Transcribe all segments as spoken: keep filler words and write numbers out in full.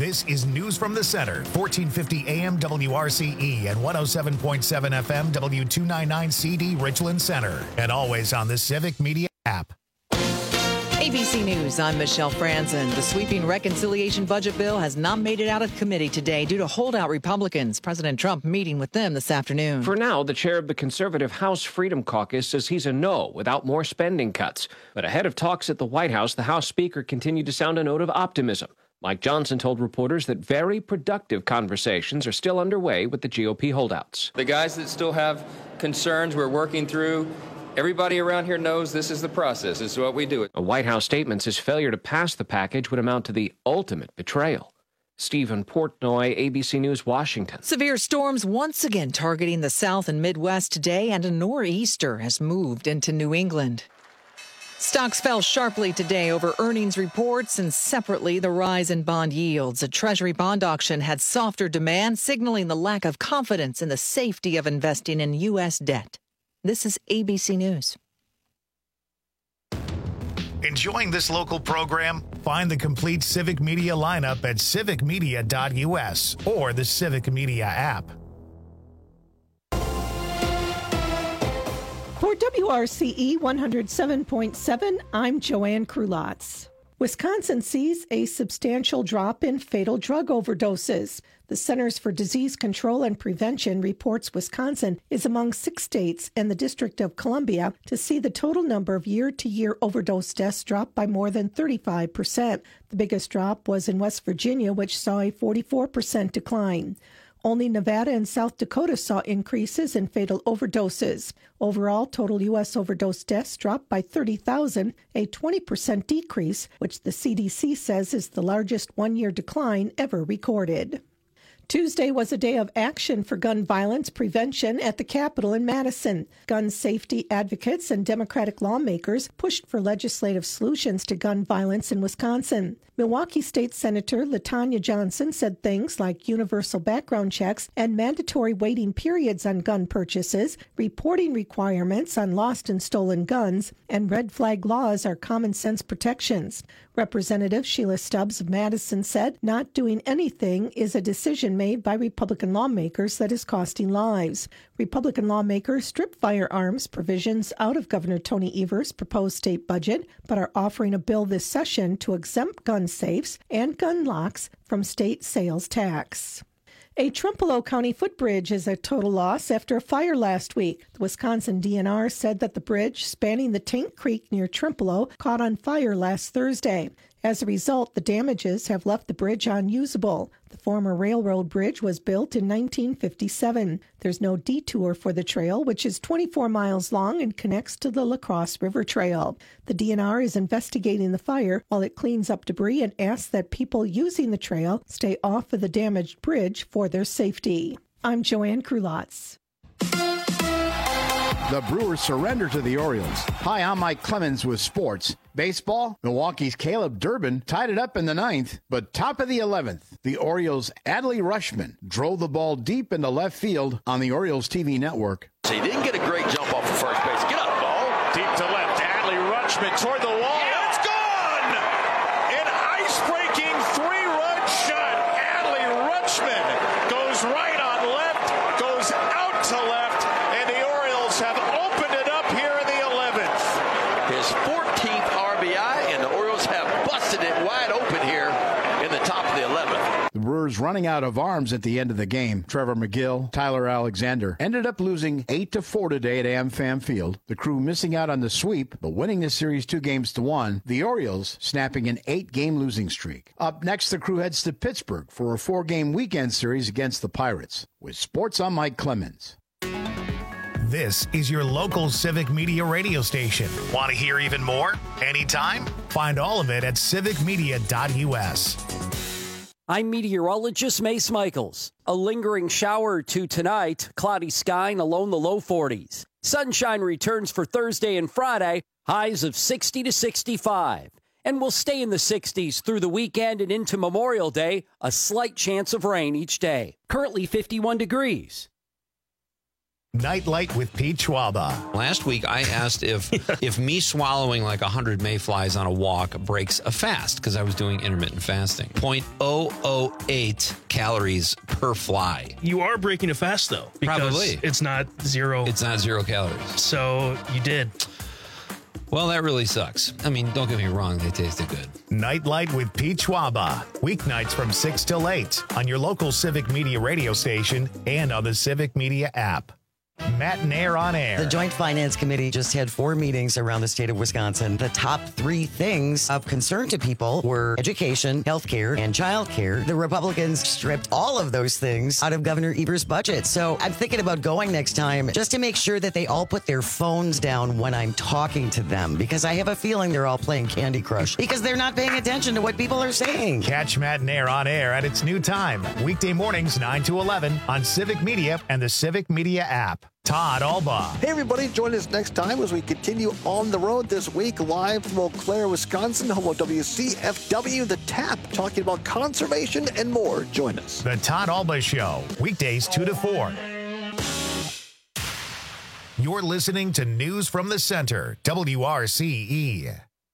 This is News from the Center, fourteen fifty A M W R C E and one oh seven point seven F M W two ninety-nine C D Richland Center. And always on the Civic Media app. A B C News, I'm Michelle Franzen. The sweeping reconciliation budget bill has not made it out of committee today due to holdout Republicans. President Trump meeting with them this afternoon. For now, the chair of the conservative House Freedom Caucus says he's a no without more spending cuts. But ahead of talks at the White House, the House Speaker continued to sound a note of optimism. Mike Johnson told reporters that very productive conversations are still underway with the G O P holdouts. The guys that still have concerns we're working through. Everybody around here knows this is the process. This is what we do. A White House statement says failure to pass the package would amount to the ultimate betrayal. Stephen Portnoy, A B C News, Washington. Severe storms once again targeting the South and Midwest today, and a nor'easter has moved into New England. Stocks fell sharply today over earnings reports and separately the rise in bond yields. A Treasury bond auction had softer demand, signaling the lack of confidence in the safety of investing in U S debt. This is A B C News. Enjoying this local program? Find the complete Civic Media lineup at civic media dot U S or the Civic Media app. For W R C E one oh seven point seven, I'm Joanne Krulotz. Wisconsin sees a substantial drop in fatal drug overdoses. The Centers for Disease Control and Prevention reports Wisconsin is among six states and the District of Columbia to see the total number of year-to-year overdose deaths drop by more than thirty-five percent. The biggest drop was in West Virginia, which saw a forty-four percent decline. Only Nevada and South Dakota saw increases in fatal overdoses. Overall, total U S overdose deaths dropped by thirty thousand, a twenty percent decrease, which the C D C says is the largest one-year decline ever recorded. Tuesday was a day of action for gun violence prevention at the Capitol in Madison. Gun safety advocates and Democratic lawmakers pushed for legislative solutions to gun violence in Wisconsin. Milwaukee State Senator LaTanya Johnson said things like universal background checks and mandatory waiting periods on gun purchases, reporting requirements on lost and stolen guns, and red flag laws are common sense protections. Representative Sheila Stubbs of Madison said not doing anything is a decision made by Republican lawmakers that is costing lives. Republican lawmakers stripped firearms provisions out of Governor Tony Evers' proposed state budget, but are offering a bill this session to exempt gun safes and gun locks from state sales tax. A Trempealeau County footbridge is a total loss after a fire last week. The Wisconsin D N R said that the bridge spanning the Tank Creek near Trempealeau caught on fire last Thursday. As a result, the damages have left the bridge unusable. The former railroad bridge was built in nineteen fifty-seven. There's no detour for the trail, which is twenty-four miles long and connects to the La Crosse River Trail. The D N R is investigating the fire while it cleans up debris and asks that people using the trail stay off of the damaged bridge for their safety. I'm Joanne Krulotz. The Brewers surrender to the Orioles. Hi, I'm Mike Clemens with sports. Baseball, Milwaukee's Caleb Durbin tied it up in the ninth, but top of the eleventh, the Orioles' Adley Rutschman drove the ball deep into left field on the Orioles T V network. He didn't get a great jump off of first base. Get up, ball. Deep to left, Adley Rutschman toward the wall. It's gone! An ice-breaking three-run shot. Adley Rutschman goes right on left, goes out to left, and the Orioles have opened it up here in the eleventh. His fourteenth R B I, and the Orioles have busted it wide open here in the top of the eleventh. The Brewers running out of arms at the end of the game. Trevor McGill, Tyler Alexander ended up losing eight to four today at AmFam Field. The Crew missing out on the sweep, but winning the series two games to one. The Orioles snapping an eight-game losing streak. Up next, the Crew heads to Pittsburgh for a four-game weekend series against the Pirates. With sports, I'm Mike Clemens. This is your local Civic Media radio station. Want to hear even more? Anytime? Find all of it at civic media dot U S. I'm meteorologist Mace Michaels. A lingering shower or two tonight, cloudy sky and along the low forties. Sunshine returns for Thursday and Friday, highs of sixty to sixty-five. And we'll stay in the sixties through the weekend and into Memorial Day, a slight chance of rain each day. Currently fifty-one degrees. Nightlight with Pete Schwaba. Last week, I asked if if me swallowing like one hundred mayflies on a walk breaks a fast, because I was doing intermittent fasting. zero point zero zero eight calories per fly. You are breaking a fast, though. Because Probably. It's not zero. It's not zero calories. So you did. Well, that really sucks. I mean, don't get me wrong, they tasted good. Nightlight with Pete Schwaba. Weeknights from six till eight on your local Civic Media radio station and on the Civic Media app. Matt and Air on Air. The Joint Finance Committee just had four meetings around the state of Wisconsin. The top three things of concern to people were education, healthcare, and childcare. The Republicans stripped all of those things out of Governor Evers' budget. So I'm thinking about going next time just to make sure that they all put their phones down when I'm talking to them, because I have a feeling they're all playing Candy Crush because they're not paying attention to what people are saying. Catch Matt and Air on Air at its new time. Weekday mornings, nine to eleven on Civic Media and the Civic Media app. Todd Alba. Hey, everybody. Join us next time as we continue on the road this week, live from Eau Claire, Wisconsin, home of W C F W, The Tap, talking about conservation and more. Join us. The Todd Alba Show, weekdays two to four. You're listening to News from the Center, W R C E.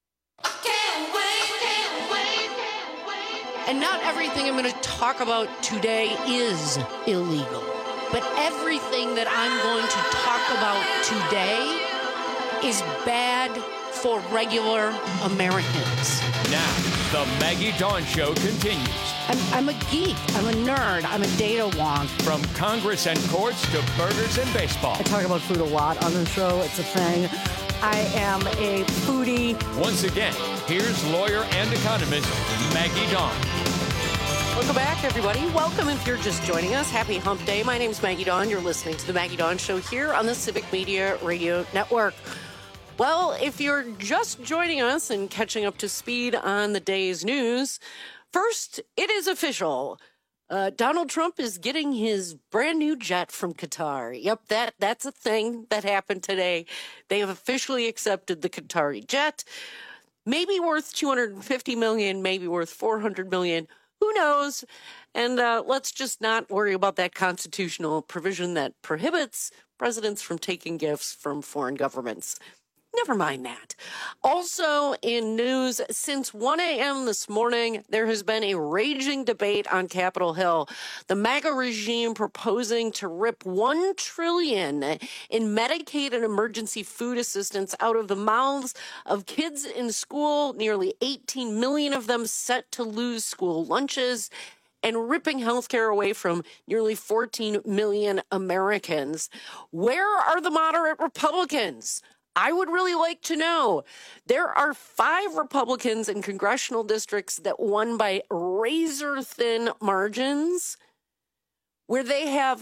And not everything I'm going to talk about today is illegal. But everything that I'm going to talk about today is bad for regular Americans. Now, the Maggie Dawn Show continues. I'm, I'm a geek. I'm a nerd. I'm a data wonk. From Congress and courts to burgers and baseball. I talk about food a lot on the show. It's a thing. I am a foodie. Once again, here's lawyer and economist Maggie Dawn. Welcome back, everybody. Welcome if you're just joining us. Happy Hump Day. My name's Maggie Dawn. You're listening to the Maggie Dawn Show here on the Civic Media Radio Network. Well, if you're just joining us and catching up to speed on the day's news, first, it is official. Uh, Donald Trump is getting his brand new jet from Qatar. Yep, that that's a thing that happened today. They have officially accepted the Qatari jet. Maybe worth two hundred fifty million dollars, maybe worth four hundred million dollars. Who knows? And uh, let's just not worry about that constitutional provision that prohibits presidents from taking gifts from foreign governments. Never mind that. Also in news, since one a.m. this morning, there has been a raging debate on Capitol Hill. The MAGA regime proposing to rip one trillion dollars in Medicaid and emergency food assistance out of the mouths of kids in school, nearly eighteen million of them set to lose school lunches, and ripping healthcare away from nearly fourteen million Americans. Where are the moderate Republicans? I would really like to know. There are five Republicans in congressional districts that won by razor-thin margins, where they have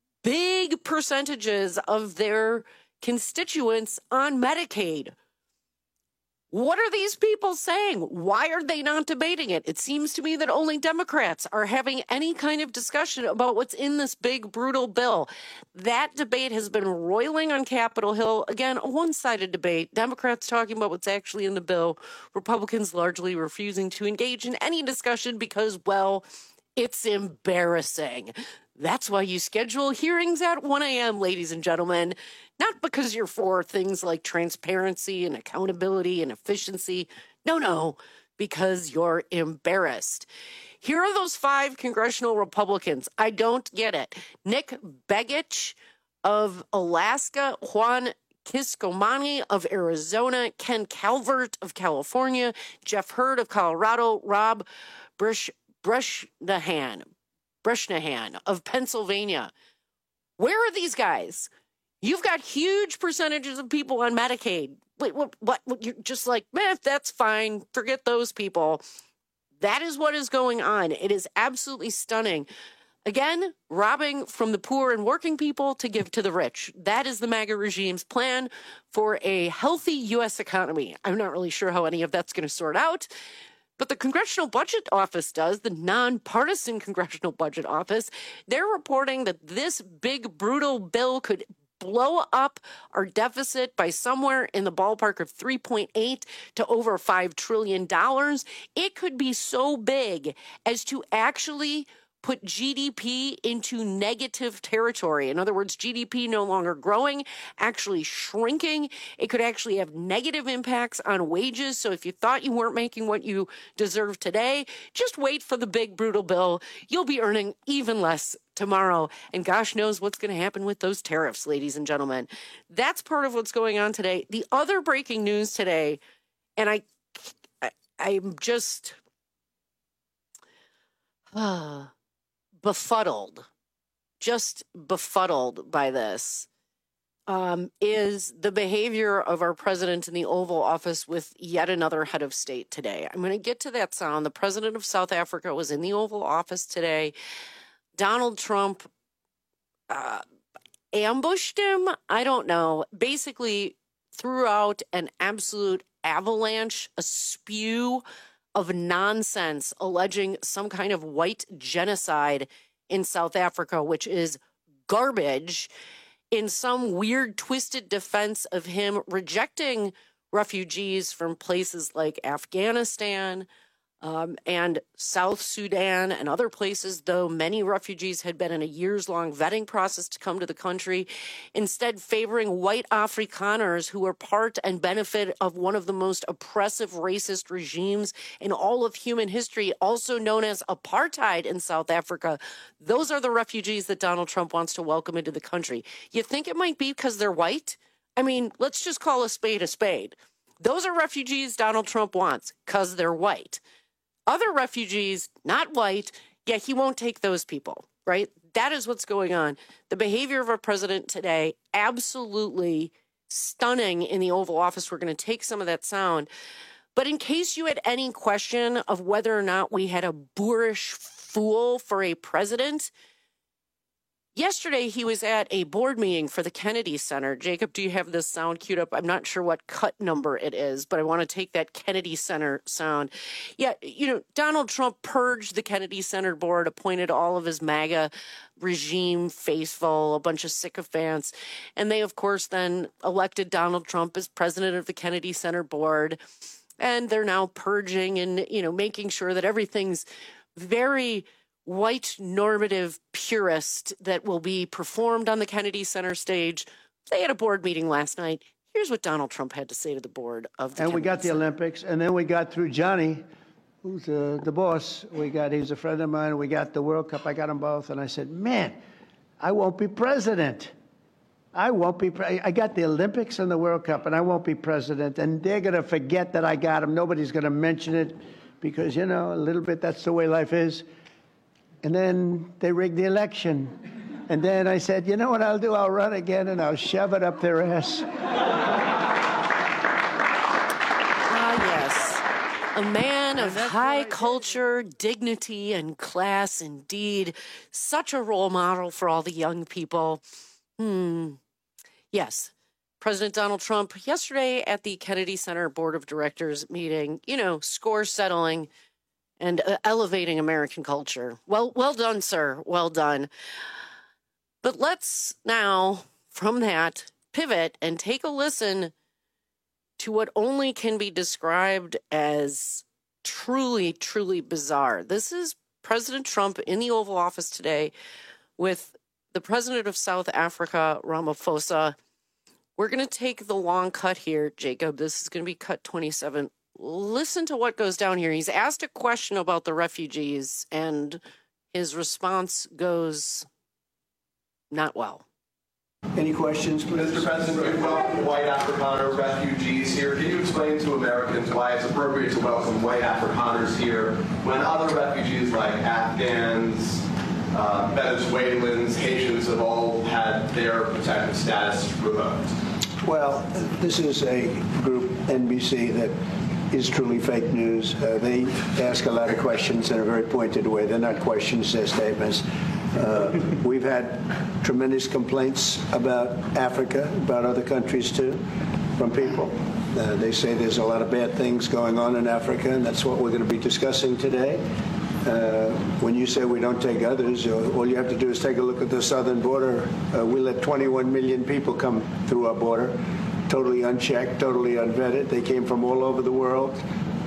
big percentages of their constituents on Medicaid. What are these people saying? Why are they not debating it? It seems to me that only Democrats are having any kind of discussion about what's in this big, brutal bill. That debate has been roiling on Capitol Hill. Again, a one-sided debate. Democrats talking about what's actually in the bill. Republicans largely refusing to engage in any discussion because, well, it's embarrassing. That's why you schedule hearings at one a.m., ladies and gentlemen. Not because you're for things like transparency and accountability and efficiency. No, no, because you're embarrassed. Here are those five congressional Republicans. I don't get it. Nick Begich of Alaska, Juan Kiscomani of Arizona, Ken Calvert of California, Jeff Hurd of Colorado, Rob Brush, Breshnahan, Breshnahan of Pennsylvania. Where are these guys? You've got huge percentages of people on Medicaid. Wait, what, what, what? You're just like, man, that's fine. Forget those people. That is what is going on. It is absolutely stunning. Again, robbing from the poor and working people to give to the rich. That is the MAGA regime's plan for a healthy U S economy. I'm not really sure how any of that's going to sort out. But the Congressional Budget Office does, the nonpartisan Congressional Budget Office. They're reporting that this big, brutal bill could blow up our deficit by somewhere in the ballpark of three point eight to over five trillion dollars. It could be so big as to actually put G D P into negative territory. In other words, G D P no longer growing, actually shrinking. It could actually have negative impacts on wages. So if you thought you weren't making what you deserve today, just wait for the big brutal bill. You'll be earning even less tomorrow. And gosh knows what's going to happen with those tariffs, ladies and gentlemen. That's part of what's going on today. The other breaking news today, and I, I I'm just uh, befuddled, just befuddled by this, um, is the behavior of our president in the Oval Office with yet another head of state today. I'm going to get to that sound. The president of South Africa was in the Oval Office today. Donald Trump uh, ambushed him. I don't know. Basically threw out an absolute avalanche, a spew of nonsense alleging some kind of white genocide in South Africa, which is garbage, in some weird twisted defense of him rejecting refugees from places like Afghanistan, Um, and South Sudan and other places, though many refugees had been in a years-long vetting process to come to the country, instead favoring white Afrikaners who are part and benefit of one of the most oppressive racist regimes in all of human history, also known as apartheid in South Africa. Those are the refugees that Donald Trump wants to welcome into the country. You think it might be because they're white? I mean, let's just call a spade a spade. Those are refugees Donald Trump wants because they're white. Other refugees, not white, yeah, he won't take those people, right? That is what's going on. The behavior of our president today, absolutely stunning in the Oval Office. We're going to take some of that sound. But in case you had any question of whether or not we had a boorish fool for a president, yesterday he was at a board meeting for the Kennedy Center. Jacob, do you have this sound queued up? I'm not sure what cut number it is, but I want to take that Kennedy Center sound. Yeah, you know, Donald Trump purged the Kennedy Center board, appointed all of his MAGA regime faithful, a bunch of sycophants, and they, of course, then elected Donald Trump as president of the Kennedy Center board, and they're now purging and, you know, making sure that everything's very white normative purist that will be performed on the Kennedy Center stage. They had a board meeting last night. Here's what Donald Trump had to say to the board of the And Kennedy we got the Center. Olympics, and then we got through Johnny, who's uh, the boss. We got, he's a friend of mine. We got the World Cup. I got them both. And I said, man, I won't be president. I won't be, pre- I got the Olympics and the World Cup, and I won't be president. And they're going to forget that I got them. Nobody's going to mention it because, you know, a little bit, that's the way life is. And then they rigged the election. And then I said, you know what I'll do? I'll run again and I'll shove it up their ass. Ah, yes. A man of high culture, dignity, and class indeed. Such a role model for all the young people. Hmm. Yes. President Donald Trump yesterday at the Kennedy Center Board of Directors meeting, you know, score settling and uh, elevating American culture. Well, well done, sir. Well done. But let's now, from that, pivot and take a listen to what only can be described as truly, truly bizarre. This is President Trump in the Oval Office today with the president of South Africa, Ramaphosa. We're going to take the long cut here, Jacob. This is going to be cut twenty-seven. Listen to what goes down here. He's asked a question about the refugees, and his response goes not well. Any questions, please? Mister President, we welcome white Afrikaner refugees here. Can you explain to Americans why it's appropriate to welcome white Afrikaners here when other refugees like Afghans, uh, Venezuelans, Haitians have all had their protected status revoked? Well, this is a group, N B C, that is truly fake news. Uh, they ask a lot of questions in a very pointed way. They're not questions, they're statements. Uh, we've had tremendous complaints about Africa, about other countries too, from people. Uh, they say there's a lot of bad things going on in Africa, and that's what we're going to be discussing today. Uh, when you say we don't take others, uh, all you have to do is take a look at the southern border. Uh, we let twenty-one million people come through our border, totally unchecked, totally unvetted. They came from all over the world.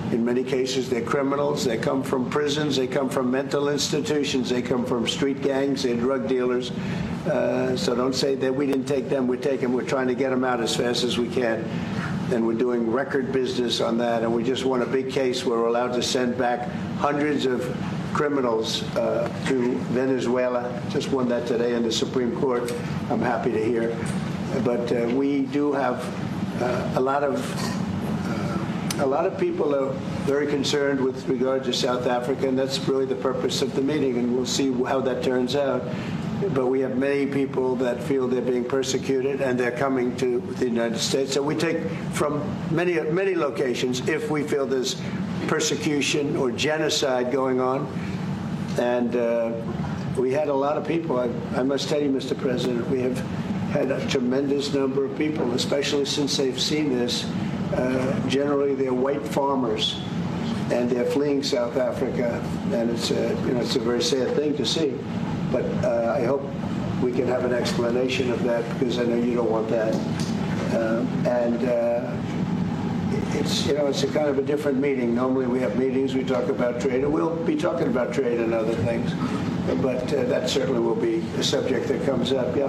In many cases, they're criminals. They come from prisons. They come from mental institutions. They come from street gangs. They're drug dealers. Uh, so don't say that we didn't take them. We take them. We're trying to get them out as fast as we can. And we're doing record business on that. And we just won a big case where we're allowed to send back hundreds of criminals uh, to Venezuela. Just won that today in the Supreme Court. I'm happy to hear. But uh, we do have uh, a lot of uh, a lot of people are very concerned with regard to South Africa, and that's really the purpose of the meeting. And we'll see how that turns out. But we have many people that feel they're being persecuted, and they're coming to the United States. So we take from many many locations if we feel there's persecution or genocide going on. And uh, we had a lot of people. I, I must tell you, Mister President, we have had a tremendous number of people, especially since they've seen this. Uh, generally, they're white farmers, and they're fleeing South Africa, and it's a, you know, it's a very sad thing to see. But uh, I hope we can have an explanation of that, because I know you don't want that. Um, and uh, it's, you know, it's a kind of a different meeting. Normally we have meetings, we talk about trade, and we'll be talking about trade and other things. But uh, that certainly will be a subject that comes up, yeah.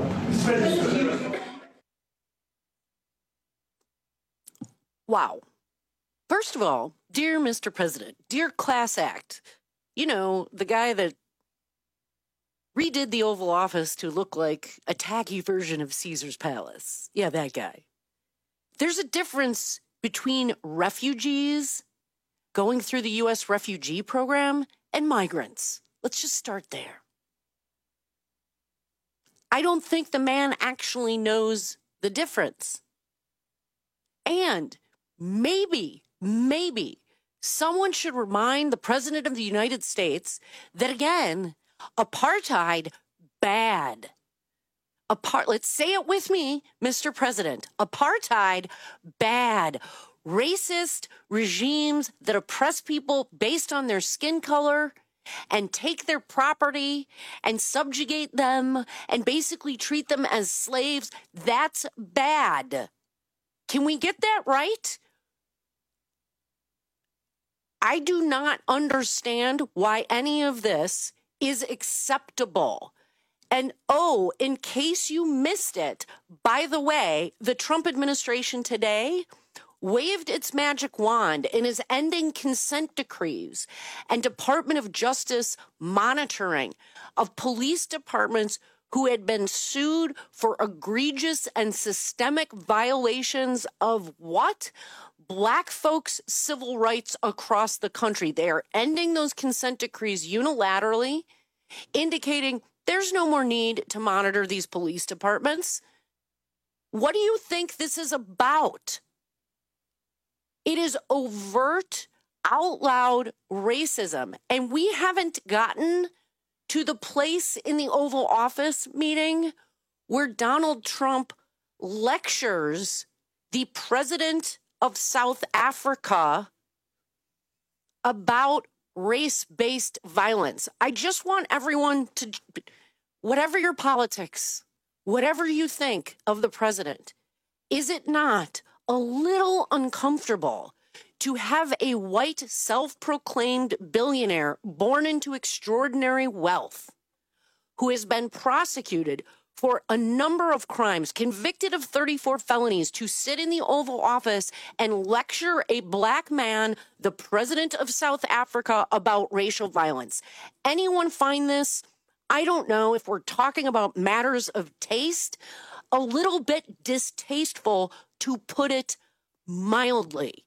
Wow. First of all, dear Mister President, dear Class Act, you know, the guy that redid the Oval Office to look like a tacky version of Caesar's Palace. Yeah, that guy. There's a difference between refugees going through the U S refugee program and migrants. Let's just start there. I don't think the man actually knows the difference. And maybe, maybe someone should remind the President of the United States that, again, apartheid, bad. Apart, let's say it with me, Mister President. Apartheid, bad. Racist regimes that oppress people based on their skin color and take their property and subjugate them and basically treat them as slaves, that's bad. Can we get that right? I do not understand why any of this is acceptable. And oh, in case you missed it, by the way, the Trump administration today waved its magic wand and is ending consent decrees and Department of Justice monitoring of police departments who had been sued for egregious and systemic violations of what? Black folks' civil rights across the country. They are ending those consent decrees unilaterally, indicating there's no more need to monitor these police departments. What do you think this is about? It is overt, out loud racism. And we haven't gotten to the place in the Oval Office meeting where Donald Trump lectures the president of South Africa about race-based violence. I just want everyone to, whatever your politics, whatever you think of the president, is it not a little uncomfortable to have a white self-proclaimed billionaire born into extraordinary wealth who has been prosecuted for a number of crimes, convicted of thirty-four felonies, to sit in the Oval Office and lecture a black man, the president of South Africa, about racial violence? Anyone find this? I don't know, if we're talking about matters of taste, a little bit distasteful, to put it mildly.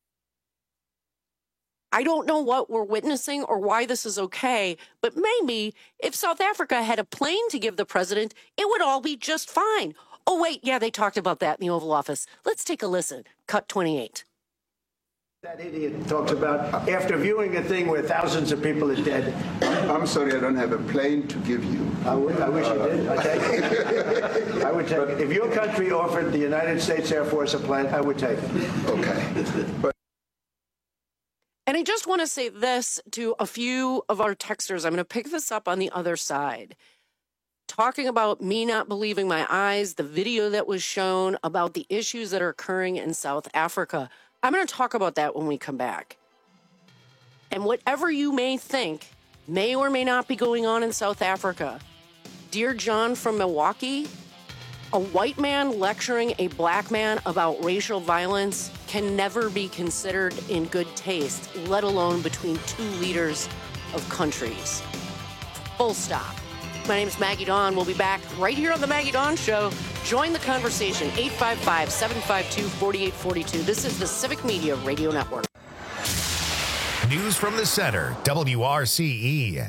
I don't know what we're witnessing or why this is okay, but maybe if South Africa had a plane to give the president, it would all be just fine. Oh, wait, yeah, they talked about that in the Oval Office. Let's take a listen. Cut twenty-eight. That idiot talks about, after viewing a thing where thousands of people are dead. I'm sorry, I don't have a plane to give you. I, would, I wish you did. I take it. I would take it. If your country offered the United States Air Force a plane, I would take it. Okay. But And I just want to say this to a few of our texters. I'm going to pick this up on the other side. Talking about me not believing my eyes, the video that was shown about the issues that are occurring in South Africa. I'm going to talk about that when we come back. And whatever you may think may or may not be going on in South Africa, dear John from Milwaukee, a white man lecturing a black man about racial violence can never be considered in good taste, let alone between two leaders of countries. Full stop. My name is Maggie Dawn. We'll be back right here on The Maggie Dawn Show. Join the conversation, eight five five, seven five two, four eight four two. This is the Civic Media Radio Network. News from the Center, W R C E.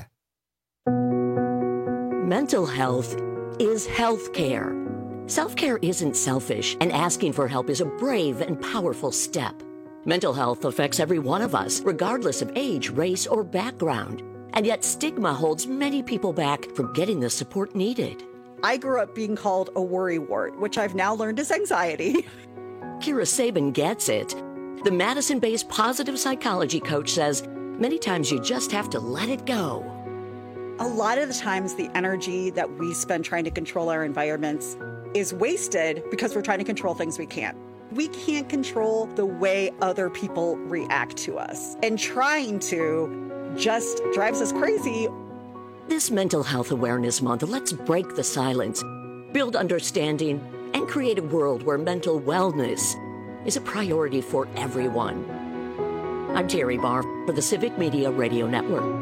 Mental health is health care. Self-care isn't selfish, and asking for help is a brave and powerful step. Mental health affects every one of us, regardless of age, race, or background. And yet stigma holds many people back from getting the support needed. I grew up being called a worrywart, which I've now learned is anxiety. Kira Sabin gets it. The Madison-based positive psychology coach says many times you just have to let it go. A lot of the times the energy that we spend trying to control our environments is wasted because we're trying to control things we can't. We can't control the way other people react to us. And trying to just drives us crazy. This Mental Health Awareness Month, let's break the silence, build understanding, and create a world where mental wellness is a priority for everyone. I'm Terry Barr for the Civic Media Radio Network.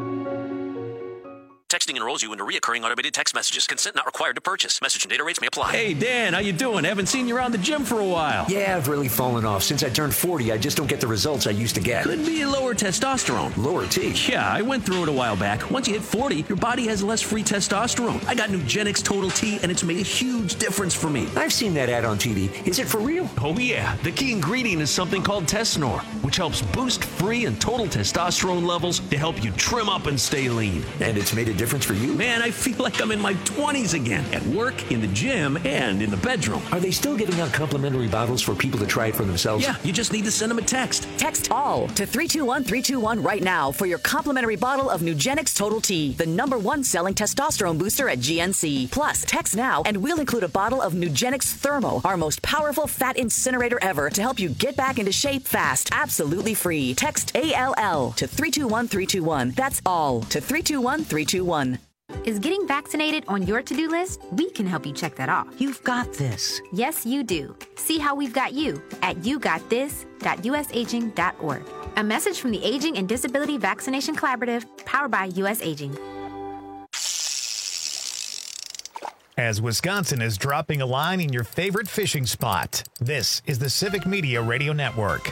Texting enrolls you into reoccurring automated text messages. Consent not required to purchase. Message and data rates may apply. Hey, Dan, how you doing? Haven't seen you around the gym for a while. Yeah, I've really fallen off. Since I turned forty, I just don't get the results I used to get. Could be lower testosterone. Lower T? Yeah, I went through it a while back. Once you hit forty, your body has less free testosterone. I got Nugenix Total T, and it's made a huge difference for me. I've seen that ad on T V. Is it for real? Oh, yeah. The key ingredient is something called Tesnor, which helps boost free and total testosterone levels to help you trim up and stay lean. And it's made a difference for you? Man, I feel like I'm in my twenties again, at work, in the gym, and in the bedroom. Are they still giving out complimentary bottles for people to try it for themselves? Yeah, you just need to send them a text. Text ALL to three two one three two one right now for your complimentary bottle of Nugenix Total T, the number one selling testosterone booster at G N C. Plus, text now and we'll include a bottle of Nugenix Thermo, our most powerful fat incinerator ever, to help you get back into shape fast, absolutely free. Text A L L to three two one three two one. That's ALL to three two one three two one. Is getting vaccinated on your to-do list? We can help you check that off. You've got this. Yes, you do. See how we've got you at you got this dot u s aging dot org. A message from the Aging and Disability Vaccination Collaborative, powered by U S Aging. As Wisconsin is dropping a line in your favorite fishing spot, this is the Civic Media Radio Network.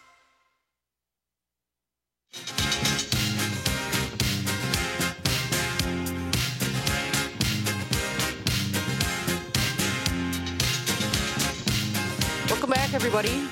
Welcome back, everybody.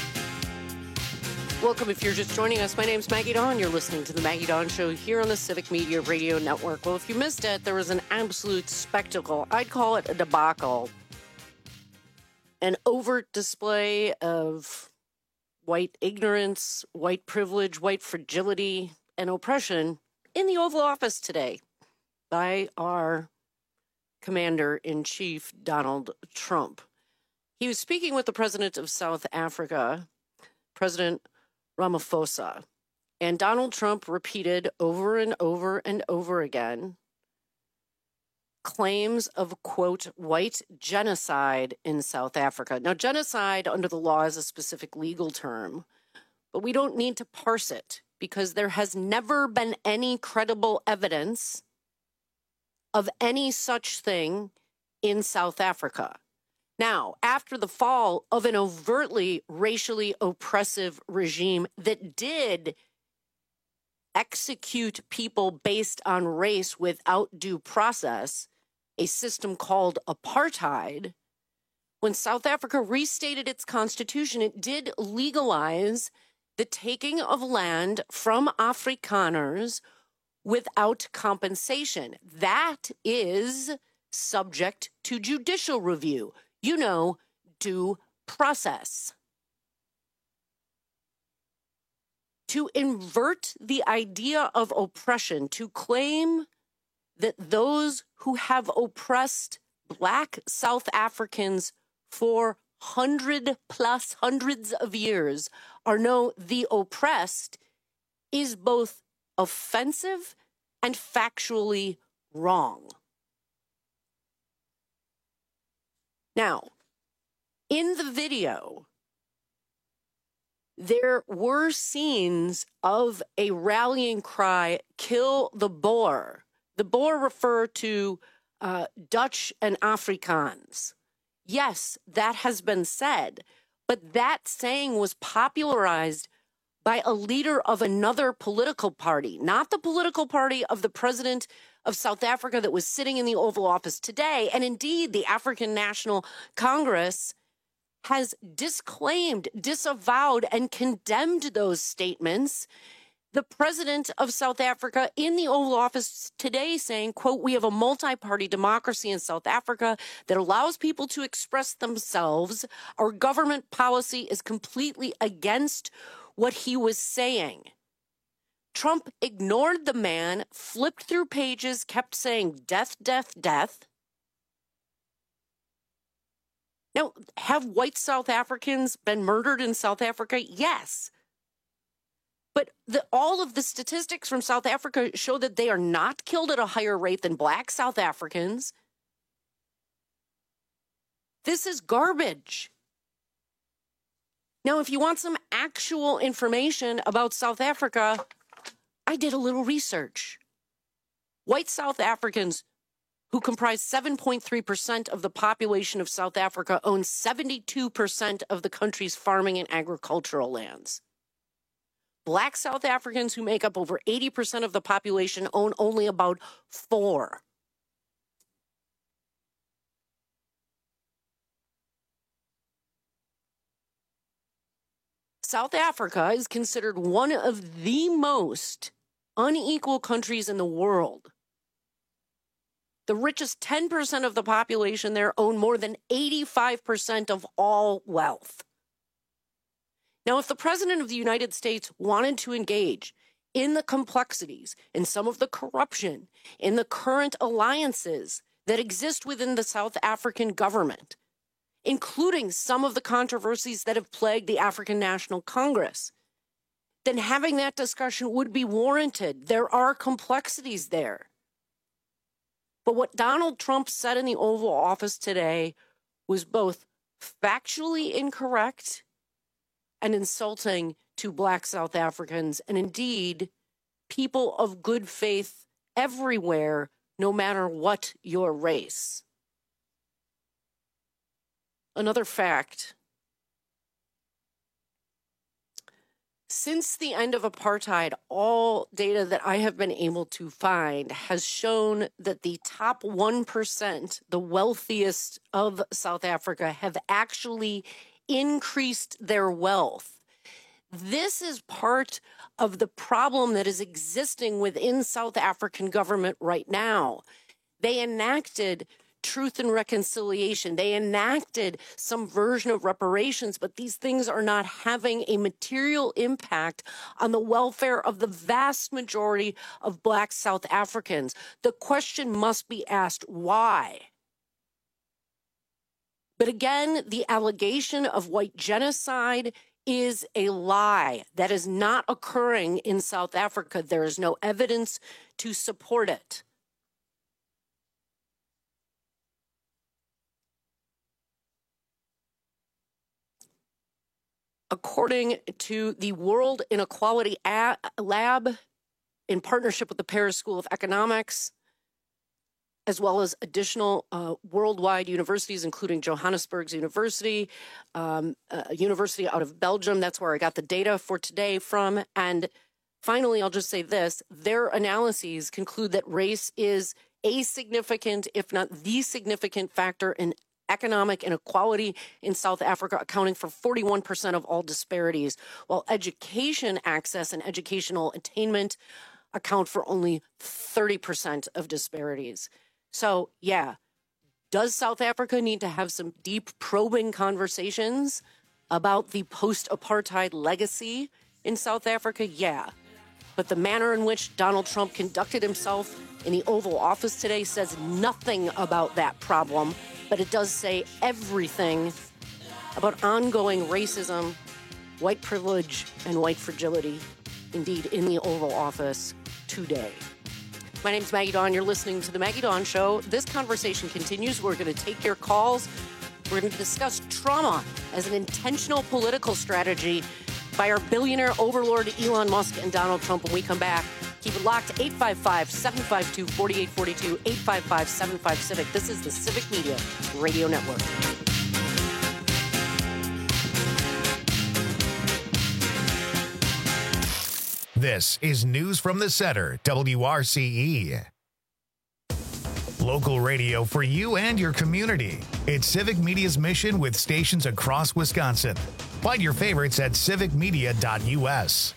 Welcome if you're just joining us. My name's Maggie Dawn. You're listening to The Maggie Dawn Show here on the Civic Media Radio Network. Well, if you missed it, there was an absolute spectacle. I'd call it a debacle. An overt display of white ignorance, white privilege, white fragility, and oppression in the Oval Office today by our Commander-in-Chief, Donald Trump. He was speaking with the president of South Africa, President Ramaphosa, and Donald Trump repeated over and over and over again claims of, quote, white genocide in South Africa. Now, genocide under the law is a specific legal term, but we don't need to parse it because there has never been any credible evidence of any such thing in South Africa. Now, after the fall of an overtly racially oppressive regime that did execute people based on race without due process, a system called apartheid, when South Africa restated its constitution, it did legalize the taking of land from Afrikaners without compensation. That is subject to judicial review. You know, due process. To invert the idea of oppression, to claim that those who have oppressed Black South Africans for hundred plus hundreds of years are now the oppressed is both offensive and factually wrong. Now, in the video, there were scenes of a rallying cry, "Kill the Boer." The Boer refer to uh, Dutch and Afrikaans. Yes, that has been said, but that saying was popularized by a leader of another political party, not the political party of the president of South Africa that was sitting in the Oval Office today. And indeed, the African National Congress has disclaimed, disavowed, and condemned those statements. The president of South Africa in the Oval Office today saying, quote, "We have a multi-party democracy in South Africa that allows people to express themselves. Our government policy is completely against what he was saying." Trump ignored the man, flipped through pages, kept saying death, death, death. Now, have white South Africans been murdered in South Africa? Yes. But the, all of the statistics from South Africa show that they are not killed at a higher rate than black South Africans. This is garbage. Now, if you want some actual information about South Africa, I did a little research. White South Africans, who comprise seven point three percent of the population of South Africa, own seventy-two percent of the country's farming and agricultural lands. Black South Africans, who make up over eighty percent of the population, own only about four. South Africa is considered one of the most unequal countries in the world. The richest ten percent of the population there own more than eighty-five percent of all wealth. Now, if the President of the United States wanted to engage in the complexities, in some of the corruption, in the current alliances that exist within the South African government, including some of the controversies that have plagued the African National Congress, then having that discussion would be warranted. There are complexities there. But what Donald Trump said in the Oval Office today was both factually incorrect and insulting to black South Africans, and indeed, people of good faith everywhere, no matter what your race. Another fact. Since the end of apartheid, all data that I have been able to find has shown that the top one percent, the wealthiest of South Africa, have actually increased their wealth. This is part of the problem that is existing within South African government right now. They enacted Truth and Reconciliation. They enacted some version of reparations, but these things are not having a material impact on the welfare of the vast majority of black South Africans. The question must be asked, why? But again, the allegation of white genocide is a lie. That is not occurring in South Africa. There is no evidence to support it. According to the World Inequality Lab, in partnership with the Paris School of Economics, as well as additional uh, worldwide universities, including Johannesburg's University, um, a university out of Belgium. That's where I got the data for today from. And finally, I'll just say this. Their analyses conclude that race is a significant, if not the significant factor in economic inequality in South Africa, accounting for forty-one percent of all disparities, while education access and educational attainment account for only thirty percent of disparities. So, yeah, does South Africa need to have some deep probing conversations about the post-apartheid legacy in South Africa? Yeah. But the manner in which Donald Trump conducted himself in the Oval Office today says nothing about that problem, but it does say everything about ongoing racism, white privilege, and white fragility indeed in the Oval Office today. My name's Maggie Dawn. You're listening to The Maggie Dawn Show. This conversation continues. We're going to take your calls. We're going to discuss trauma as an intentional political strategy by our billionaire overlord Elon Musk and Donald Trump when we come back. Keep it locked. eight five five, seven five two, four eight four two, eight five five, seven five, Civic. This is the Civic Media Radio Network. This is News from the Center, W R C E. Local radio for you and your community. It's Civic Media's mission with stations across Wisconsin. Find your favorites at civic media dot U S.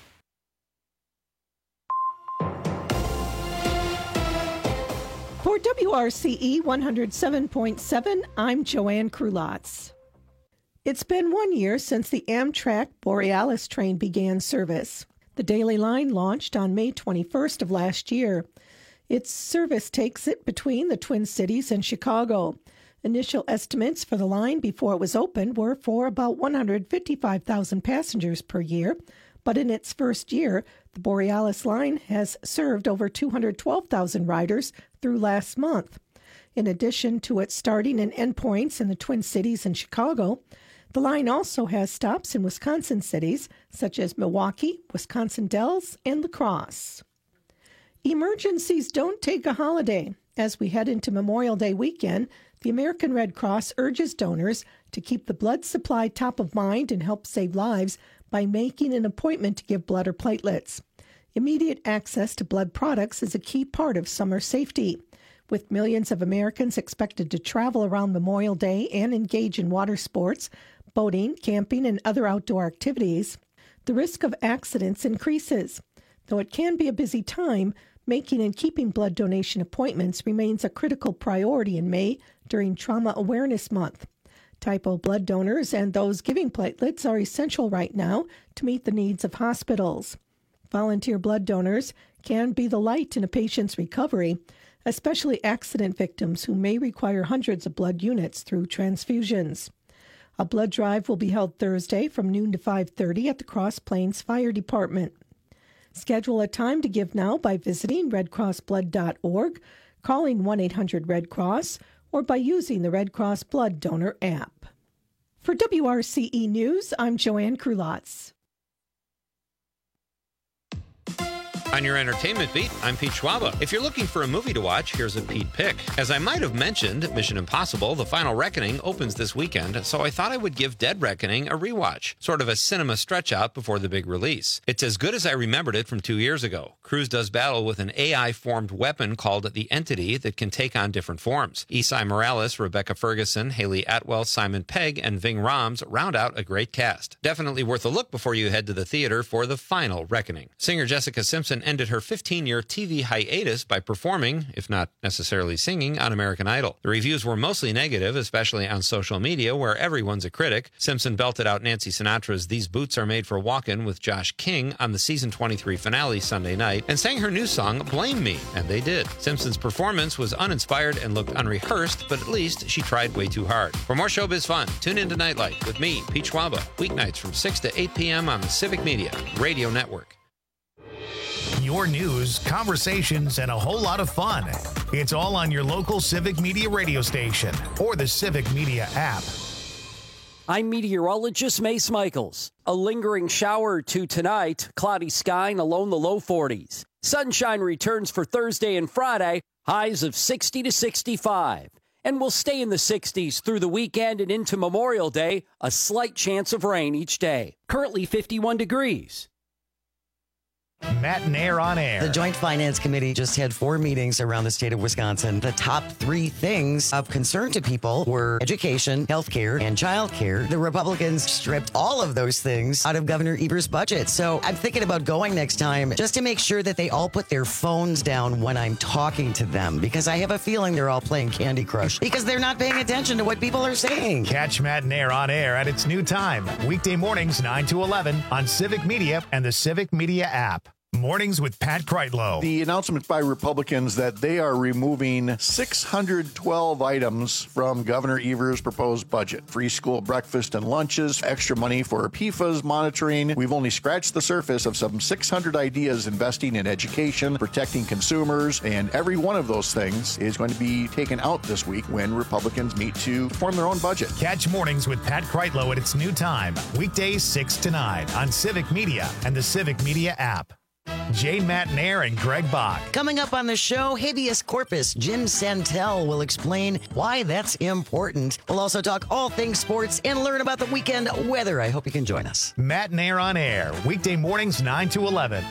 For W R C E one oh seven point seven, I'm Joanne Krulotz. It's been one year since the Amtrak Borealis train began service. The daily line launched on May twenty-first of last year. Its service takes it between the Twin Cities and Chicago. Initial estimates for the line before it was opened were for about one hundred fifty-five thousand passengers per year, but in its first year, the Borealis line has served over two hundred twelve thousand riders through last month. In addition to its starting and end points in the Twin Cities and Chicago, the line also has stops in Wisconsin cities such as Milwaukee, Wisconsin Dells, and La Crosse. Emergencies don't take a holiday. As we head into Memorial Day weekend, the American Red Cross urges donors to keep the blood supply top of mind and help save lives by making an appointment to give blood or platelets. Immediate access to blood products is a key part of summer safety. With millions of Americans expected to travel around Memorial Day and engage in water sports, boating, camping, and other outdoor activities, the risk of accidents increases. Though it can be a busy time, making and keeping blood donation appointments remains a critical priority in May during Trauma Awareness Month. Type O blood donors and those giving platelets are essential right now to meet the needs of hospitals. Volunteer blood donors can be the light in a patient's recovery, especially accident victims who may require hundreds of blood units through transfusions. A blood drive will be held Thursday from noon to five thirty at the Cross Plains Fire Department. Schedule a time to give now by visiting red cross blood dot org, calling one eight hundred red cross, or by using the Red Cross Blood Donor app. For W R C E News, I'm Joanne Krulotz. On your entertainment beat, I'm Pete Schwaba. If you're looking for a movie to watch, here's a Pete pick. As I might have mentioned, Mission Impossible: The Final Reckoning opens this weekend, so I thought I would give Dead Reckoning a rewatch, sort of a cinema stretch out before the big release. It's as good as I remembered it from two years ago. Cruise does battle with an A I-formed weapon called the Entity that can take on different forms. Esai Morales, Rebecca Ferguson, Haley Atwell, Simon Pegg, and Ving Rhames round out a great cast. Definitely worth a look before you head to the theater for The Final Reckoning. Singer Jessica Simpson ended her fifteen-year T V hiatus by performing, if not necessarily singing, on American Idol. The reviews were mostly negative, especially on social media, where everyone's a critic. Simpson belted out Nancy Sinatra's These Boots Are Made for Walkin' with Josh King on the season twenty-three finale Sunday night, and sang her new song, Blame Me, and they did. Simpson's performance was uninspired and looked unrehearsed, but at least she tried way too hard. For more showbiz fun, tune in to Nightlight with me, Pete Schwaba, weeknights from six to eight p.m. on the Civic Media Radio Network. Your news, conversations, and a whole lot of fun. It's all on your local Civic Media radio station or the Civic Media app. I'm meteorologist Mace Michaels. A lingering shower or two tonight, cloudy sky and along the low forties. Sunshine returns for Thursday and Friday, highs of sixty to sixty-five. And we'll stay in the sixties through the weekend and into Memorial Day, a slight chance of rain each day. Currently fifty-one degrees. Matt and Air on Air. The Joint Finance Committee just had four meetings around the state of Wisconsin. The top three things of concern to people were education, healthcare, and childcare. The Republicans stripped all of those things out of Governor Eber's budget. So I'm thinking about going next time just to make sure that they all put their phones down when I'm talking to them, because I have a feeling they're all playing Candy Crush because they're not paying attention to what people are saying. Catch Matt and Air on Air at its new time, weekday mornings nine to eleven on Civic Media and the Civic Media app. Mornings with Pat Kreitlow. The announcement by Republicans that they are removing six hundred twelve items from Governor Evers' proposed budget. Free school breakfast and lunches, extra money for P FAS monitoring. We've only scratched the surface of some six hundred ideas investing in education, protecting consumers, and every one of those things is going to be taken out this week when Republicans meet to form their own budget. Catch Mornings with Pat Kreitlow at its new time, weekdays six to nine on Civic Media and the Civic Media app. Jay Matnair and Greg Bach. Coming up on the show, habeas corpus. Jim Santel will explain why that's important. We'll also talk all things sports and learn about the weekend weather. I hope you can join us. Matnair on air, weekday mornings nine to eleven.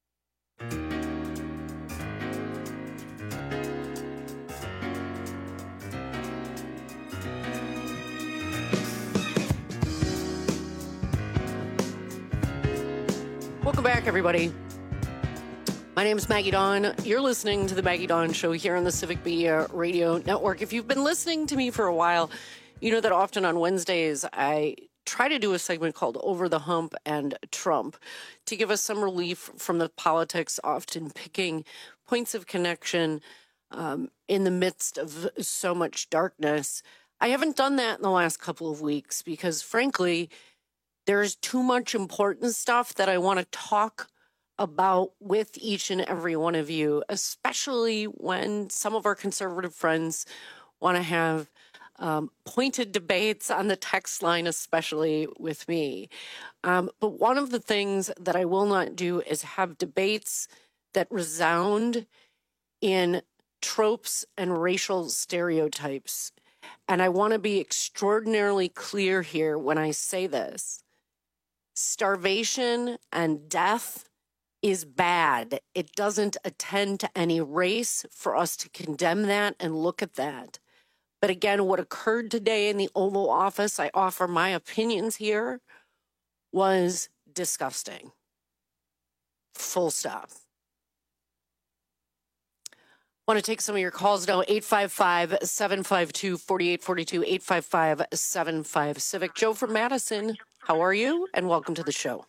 Welcome back, everybody. My name is Maggie Dawn. You're listening to the Maggie Dawn Show here on the Civic Media Radio Network. If you've been listening to me for a while, you know that often on Wednesdays I try to do a segment called Over the Hump and Trump to give us some relief from the politics, often picking points of connection um, in the midst of so much darkness. I haven't done that in the last couple of weeks because, frankly, there's too much important stuff that I want to talk about with each and every one of you, especially when some of our conservative friends want to have um, pointed debates on the text line, especially with me. Um, but one of the things that I will not do is have debates that resound in tropes and racial stereotypes. And I want to be extraordinarily clear here when I say this. Starvation and death is bad. It doesn't attend to any race for us to condemn that and look at that. But again, what occurred today in the Oval Office, I offer my opinions here, was disgusting. Full stop. Want to take some of your calls now, eight five five, seven five two, four eight four two, eight five five, seven five Civic. Joe from Madison, how are you? And welcome to the show.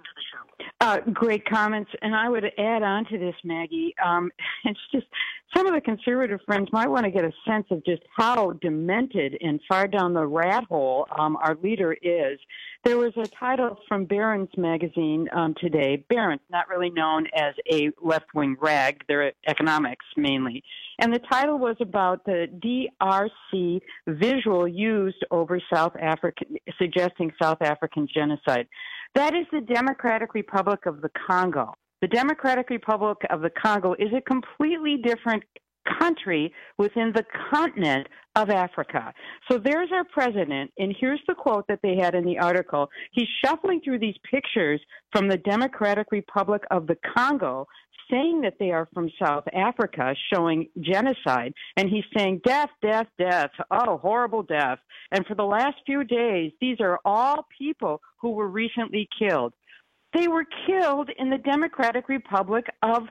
Uh, great comments, and I would add on to this, Maggie. Um, it's just some of the conservative friends might want to get a sense of just how demented and far down the rat hole um, our leader is. There was a title from Barron's magazine um, today. Barron's, not really known as a left-wing rag. They're economics mainly. And the title was about the D R C visual used over South Africa, suggesting South African genocide. That is the Democratic Republic of the Congo. The Democratic Republic of the Congo is a completely different country within the continent of Africa. So there's our president, and here's the quote that they had in the article. He's shuffling through these pictures from the Democratic Republic of the Congo, saying that they are from South Africa, showing genocide, and he's saying death, death, death, oh, horrible death. And for the last few days, these are all people who were recently killed. They were killed in the Democratic Republic of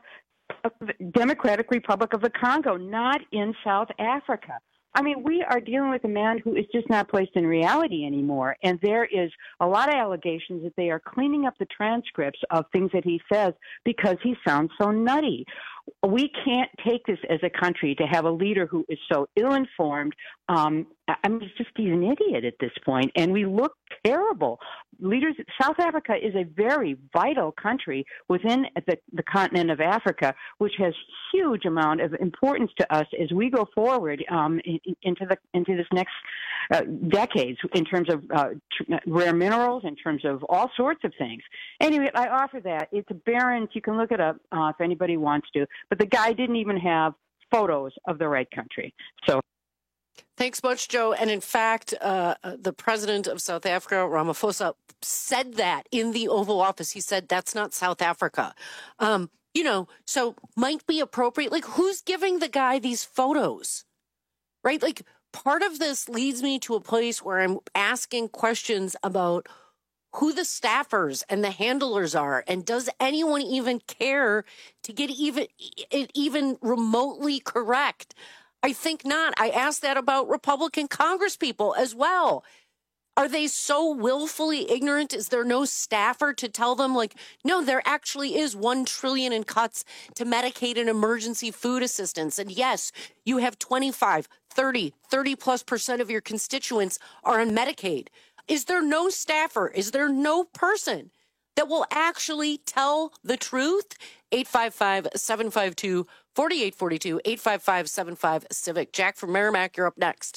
Democratic Republic of the Congo, not in South Africa. I mean, we are dealing with a man who is just not placed in reality anymore. And there is a lot of allegations that they are cleaning up the transcripts of things that he says because he sounds so nutty. We can't take this as a country to have a leader who is so ill-informed. Um, I mean, it's just he's an idiot at this point, and we look terrible. Leaders, South Africa is a very vital country within the, the continent of Africa, which has huge amount of importance to us as we go forward um, in, into the into this next uh, decades in terms of uh, tr- rare minerals, in terms of all sorts of things. Anyway, I offer that. It's Barron's. You can look it up uh, if anybody wants to. But the guy didn't even have photos of the right country. So. Thanks much, Joe. And in fact, uh, the president of South Africa, Ramaphosa, said that in the Oval Office. He said, that's not South Africa. Um, you know, so might be appropriate. Like, who's giving the guy these photos? Right? Like, part of this leads me to a place where I'm asking questions about who the staffers and the handlers are, and does anyone even care to get even it even remotely correct? I think not. I asked that about Republican congresspeople as well. Are they so willfully ignorant? Is there no staffer to tell them, like, no, there actually is one trillion in cuts to Medicaid and emergency food assistance. And yes, you have twenty-five, thirty, thirty plus percent of your constituents are on Medicaid. Is there no staffer? Is there no person that will actually tell the truth? eight five five, seven five two, four eight four two, eight five five, seven five, Civic. Jack from Merrimack, you're up next.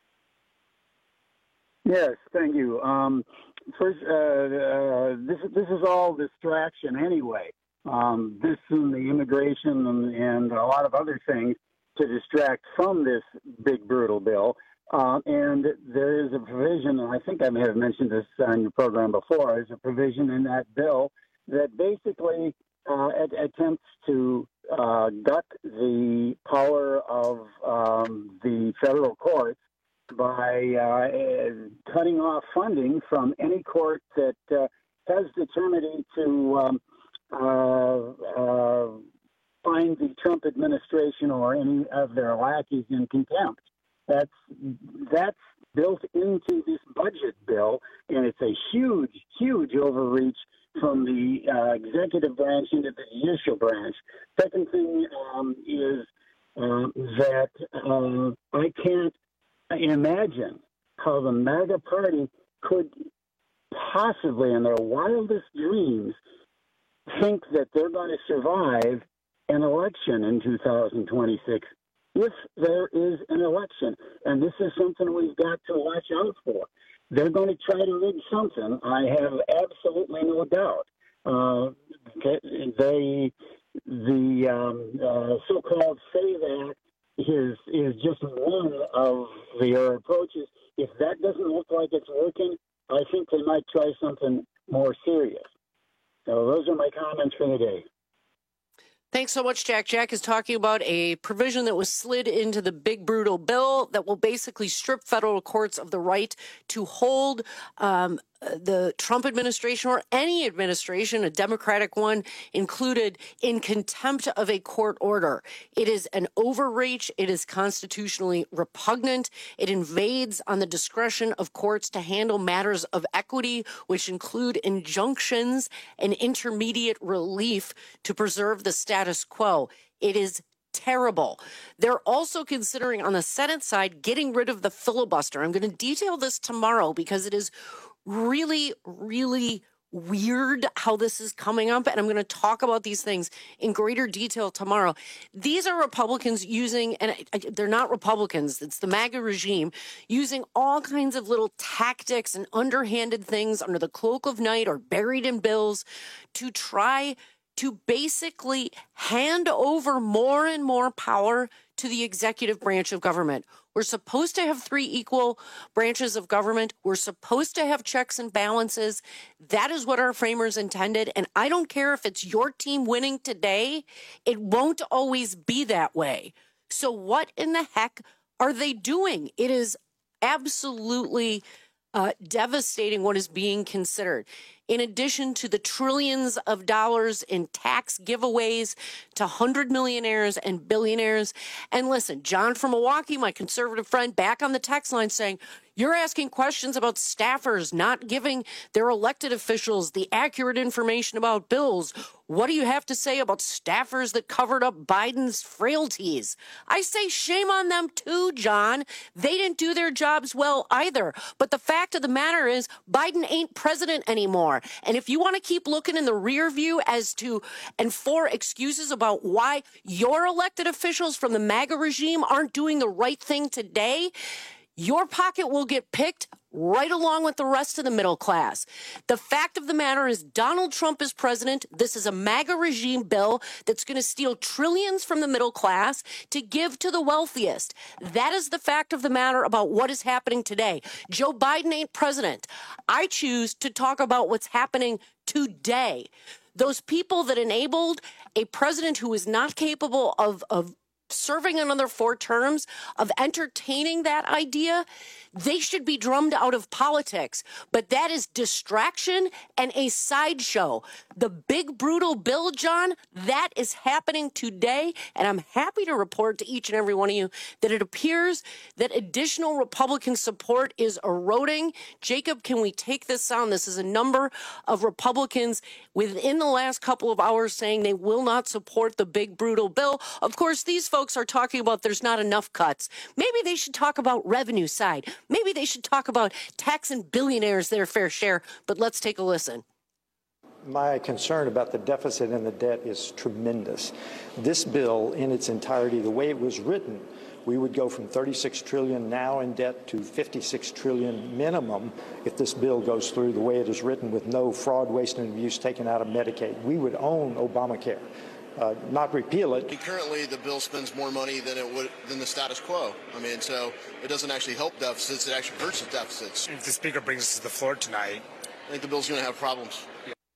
Yes, thank you. Um, first, uh, uh, this this is all distraction anyway. Um, this and the immigration and, and a lot of other things to distract from this big brutal bill. Uh, and there is a provision, and I think I may have mentioned this on your program before. There's a provision in that bill that basically uh, attempts to uh, gut the power of um, the federal courts by uh, cutting off funding from any court that uh, has determined to um, uh, uh, find the Trump administration or any of their lackeys in contempt. That's that's built into this budget bill, and it's a huge, huge overreach from the uh, executive branch into the judicial branch. Second thing um, is uh, that uh, I can't imagine how the MAGA party could possibly, in their wildest dreams, think that they're going to survive an election in two thousand twenty-six if there is an election. And this is something we've got to watch out for. They're going to try to rig something. I have absolutely no doubt. Uh, they, the um, uh, so-called SAVE Act is is just one of their approaches. If that doesn't look like it's working, I think they might try something more serious. So those are my comments for the day. Thanks so much, Jack. Jack is talking about a provision that was slid into the big brutal bill that will basically strip federal courts of the right to hold um, the Trump administration or any administration, a Democratic one included, in contempt of a court order. It is an overreach. It is constitutionally repugnant. It invades on the discretion of courts to handle matters of equity, which include injunctions and intermediate relief to preserve the status quo. It is terrible. They're also considering on the Senate side getting rid of the filibuster. I'm going to detail this tomorrow because it is really, really weird how this is coming up. And I'm going to talk about these things in greater detail tomorrow. These are Republicans using, and they're not Republicans, it's the MAGA regime, using all kinds of little tactics and underhanded things under the cloak of night or buried in bills to try to basically hand over more and more power to the executive branch of government. We're supposed to have three equal branches of government. We're supposed to have checks and balances. That is what our framers intended. And I don't care if it's your team winning today, it won't always be that way. So what in the heck are they doing? It is absolutely uh, devastating what is being considered. In addition to the trillions of dollars in tax giveaways to hundred millionaires and billionaires. And listen, John from Milwaukee, my conservative friend, back on the text line saying, you're asking questions about staffers not giving their elected officials the accurate information about bills. What do you have to say about staffers that covered up Biden's frailties? I say shame on them too, John. They didn't do their jobs well either. But the fact of the matter is Biden ain't president anymore. And if you want to keep looking in the rear view as to and for excuses about why your elected officials from the MAGA regime aren't doing the right thing today, your pocket will get picked right along with the rest of the middle class. The fact of the matter is Donald Trump is president. This is a MAGA regime bill that's going to steal trillions from the middle class to give to the wealthiest. That is the fact of the matter about what is happening today. Joe Biden ain't president. I choose to talk about what's happening today. Those people that enabled a president who is not capable of, of serving another four terms, of entertaining that idea, they should be drummed out of politics. But that is distraction and a sideshow. The big, brutal bill, John, that is happening today. And I'm happy to report to each and every one of you that it appears that additional Republican support is eroding. Jacob, can we take this sound? This is a number of Republicans within the last couple of hours saying they will not support the big, brutal bill. Of course, these folks are talking about there's not enough cuts. Maybe they should talk about revenue side. Maybe they should talk about taxing billionaires their fair share. But let's take a listen. My concern about the deficit and the debt is tremendous. This bill in its entirety, the way it was written, we would go from thirty-six trillion dollars now in debt to fifty-six trillion dollars minimum if this bill goes through the way it is written, with no fraud, waste, and abuse taken out of Medicaid. We would own Obamacare. Uh, not repeal it. Currently, the bill spends more money than it would than the status quo. I mean, so it doesn't actually help deficits; it actually hurts the deficits. If the speaker brings us to the floor tonight, I think the bill's going to have problems.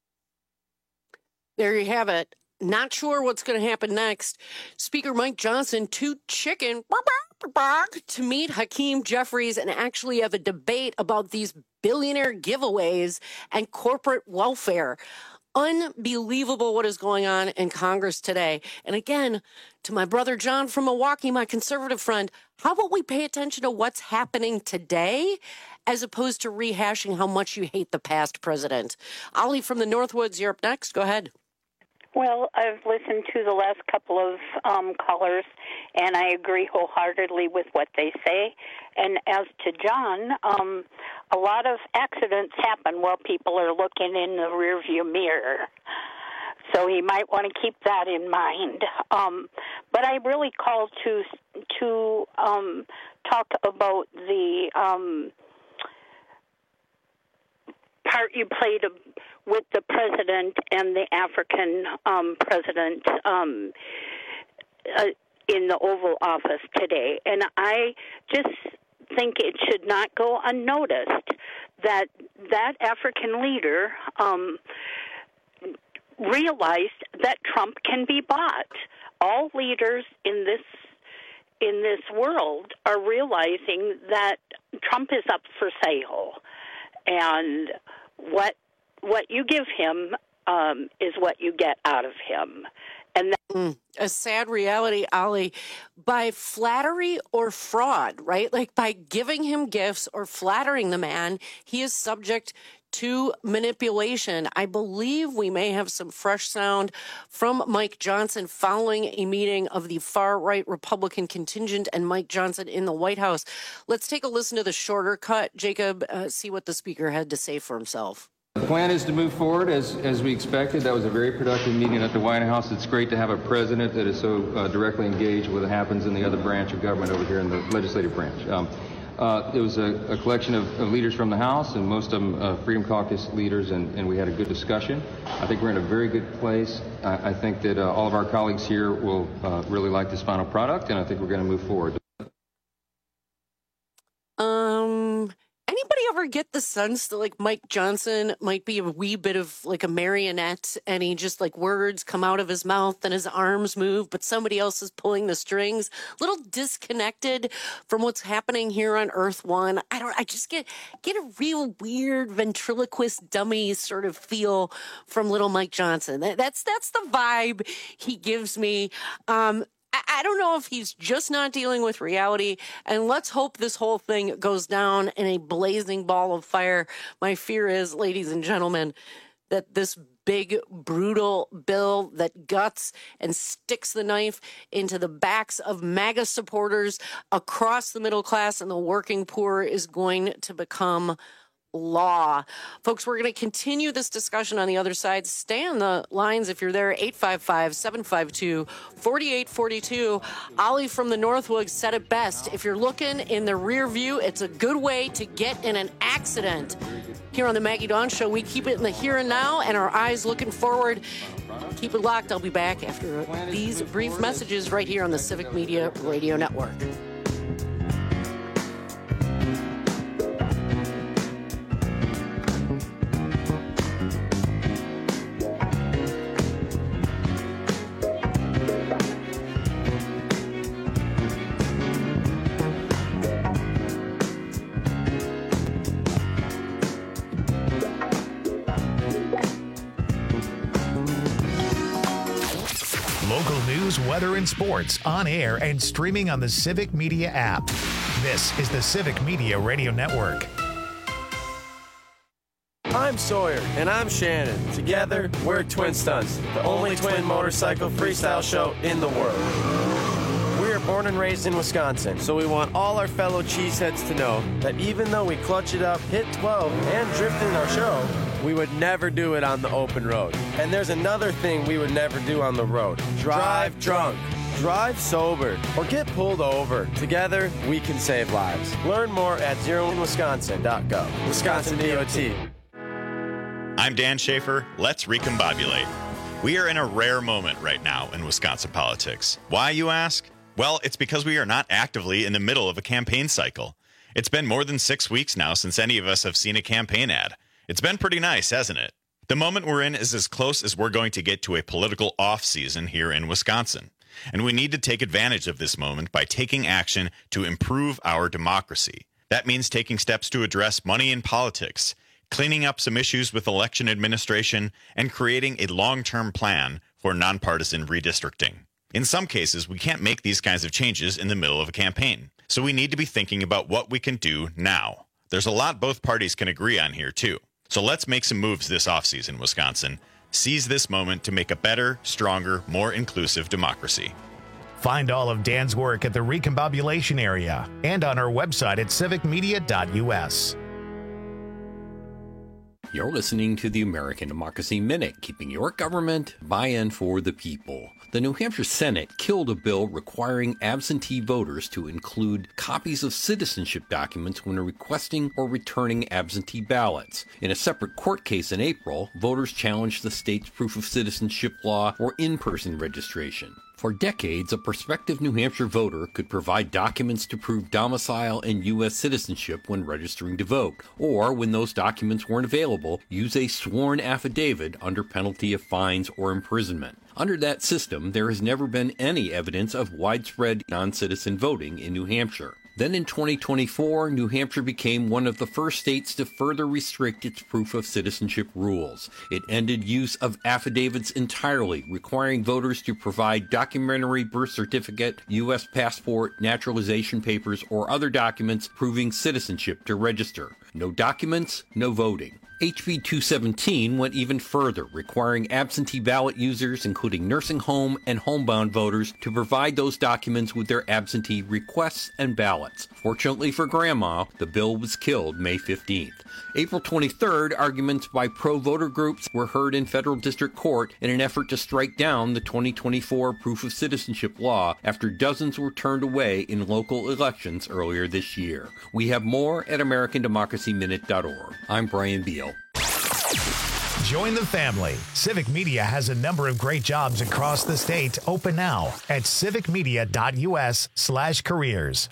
There you have it. Not sure what's going to happen next. Speaker Mike Johnson too chicken to meet Hakeem Jeffries and actually have a debate about these billionaire giveaways and corporate welfare. Unbelievable what is going on in Congress today. And again, to my brother John from Milwaukee, my conservative friend, how about we pay attention to what's happening today as opposed to rehashing how much you hate the past president? Ollie from the Northwoods, you're up next. Go ahead. Well, I've listened to the last couple of um, callers, and I agree wholeheartedly with what they say. And as to John, um, a lot of accidents happen while people are looking in the rearview mirror. So he might want to keep that in mind. Um, but I really called to to um, talk about the um, part you played with the president and the African um, president um, uh, in the Oval Office today. And I just think it should not go unnoticed that that African leader um, realized that Trump can be bought. All leaders in this in this world are realizing that Trump is up for sale, and what what you give him um, is what you get out of him. And that- mm, a sad reality, Ollie, by flattery or fraud, right? Like by giving him gifts or flattering the man, he is subject to manipulation. I believe we may have some fresh sound from Mike Johnson following a meeting of the far-right Republican contingent and Mike Johnson in the White House. Let's take a listen to the shorter cut. Jacob, uh, see what the speaker had to say for himself. The plan is to move forward as as we expected. That was a very productive meeting at the White House. It's great to have a president that is so uh, directly engaged with what happens in the other branch of government over here in the legislative branch. Um, uh, it was a, a collection of, of leaders from the House, and most of them uh, Freedom Caucus leaders, and, and we had a good discussion. I think we're in a very good place. I, I think that uh, all of our colleagues here will uh, really like this final product, and I think we're going to move forward. Um... Anybody ever get the sense that like Mike Johnson might be a wee bit of like a marionette, and he just like words come out of his mouth and his arms move, but somebody else is pulling the strings? A little disconnected from what's happening here on Earth One. I don't. I just get get a real weird ventriloquist dummy sort of feel from little Mike Johnson. That, that's that's the vibe he gives me. Um, I don't know if he's just not dealing with reality, and let's hope this whole thing goes down in a blazing ball of fire. My fear is, ladies and gentlemen, that this big, brutal bill that guts and sticks the knife into the backs of MAGA supporters across the middle class and the working poor is going to become law. Folks, we're going to continue this discussion on the other side. Stay on the lines if you're there. eight five five, seven five two, four eight four two. Ollie from the Northwoods said it best. If you're looking in the rear view, it's a good way to get in an accident. Here on the Maggie Dawn Show, we keep it in the here and now and our eyes looking forward. Keep it locked. I'll be back after these brief messages right here on the Civic Media Radio Network. news, weather, and sports on air and streaming on the Civic Media app. This is the Civic Media Radio Network. I'm Sawyer. And I'm Shannon. Together, we're Twin Stunts, the only twin motorcycle freestyle show in the world. We are born and raised in Wisconsin, so we want all our fellow cheeseheads to know that even though we clutch it up, hit twelve, and drift in our show, we would never do it on the open road. And there's another thing we would never do on the road. Drive drunk. Drive sober or get pulled over. Together, we can save lives. Learn more at zero in wisconsin dot gov. Wisconsin D O T. I'm Dan Schaefer. Let's recombobulate. We are in a rare moment right now in Wisconsin politics. Why, you ask? Well, it's because we are not actively in the middle of a campaign cycle. It's been more than six weeks now since any of us have seen a campaign ad. It's been pretty nice, hasn't it? The moment we're in is as close as we're going to get to a political off-season here in Wisconsin. And we need to take advantage of this moment by taking action to improve our democracy. That means taking steps to address money in politics, cleaning up some issues with election administration, and creating a long-term plan for nonpartisan redistricting. In some cases, we can't make these kinds of changes in the middle of a campaign, so we need to be thinking about what we can do now. There's a lot both parties can agree on here, too. So let's make some moves this offseason, Wisconsin. Seize this moment to make a better, stronger, more inclusive democracy. Find all of Dan's work at the Recombobulation area and on our website at civic media dot u s. You're listening to the American Democracy Minute, keeping your government by and for the people. The New Hampshire Senate killed a bill requiring absentee voters to include copies of citizenship documents when requesting or returning absentee ballots. In a separate court case in April, voters challenged the state's proof of citizenship law or in-person registration. For decades, a prospective New Hampshire voter could provide documents to prove domicile and U S citizenship when registering to vote, or when those documents weren't available, use a sworn affidavit under penalty of fines or imprisonment. Under that system, there has never been any evidence of widespread non-citizen voting in New Hampshire. Then in twenty twenty-four, New Hampshire became one of the first states to further restrict its proof of citizenship rules. It ended use of affidavits entirely, requiring voters to provide documentary birth certificate, U S passport, naturalization papers, or other documents proving citizenship to register. No documents, no voting. H B two seventeen went even further, requiring absentee ballot users, including nursing home and homebound voters, to provide those documents with their absentee requests and ballots. Fortunately for Grandma, the bill was killed May fifteenth. April twenty-third, arguments by pro-voter groups were heard in federal district court in an effort to strike down the twenty twenty-four proof of citizenship law after dozens were turned away in local elections earlier this year. We have more at american democracy minute dot org. I'm Brian Beal. Join the family. Civic Media has a number of great jobs across the state open now at civic media dot u s slash careers.